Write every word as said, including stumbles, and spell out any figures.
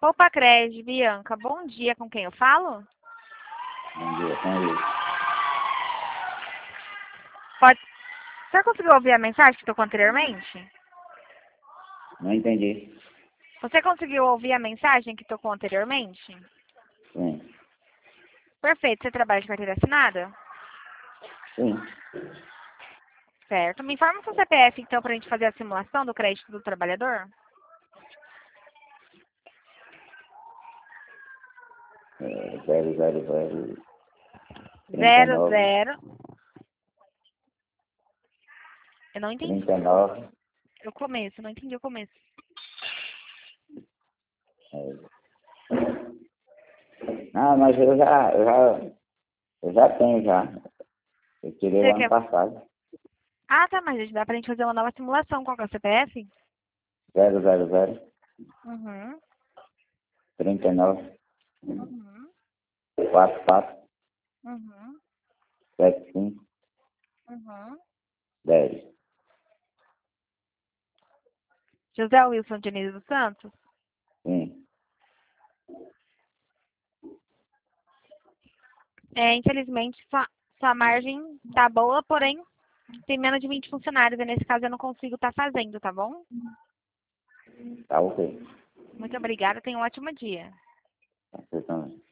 Opa, Cred, Bianca, bom dia, com quem eu falo? Bom dia, com ele. Pode... Você conseguiu ouvir a mensagem que tocou anteriormente? Não entendi. Você conseguiu ouvir a mensagem que tocou anteriormente? Sim. Perfeito, você trabalha de carteira assinada? Sim. Certo. Me informa o seu C P F, então, para a gente fazer a simulação do crédito do trabalhador? É, zero, zero, zero, trinta e Zero, nove, zero. Eu não entendi. trinta e nove. O começo, não entendi o começo. É. Não, mas eu já, eu já, eu já tenho já. Eu tirei o Você ano quer... passado. Ah, tá, mas dá pra gente fazer uma nova simulação. Qual que é o C P F? Zero, zero, zero, Uhum. trinta e nove, Uhum. quatro, quatro, Uhum. sete, cinco, Uhum. dez. José Wilson Diniz dos Santos? Sim. É, infelizmente, sua, sua margem tá boa, porém, tem menos de vinte funcionários. E nesse caso eu não consigo estar fazendo, tá bom? Tá ok. Muito obrigada, tenha um ótimo dia. Você também.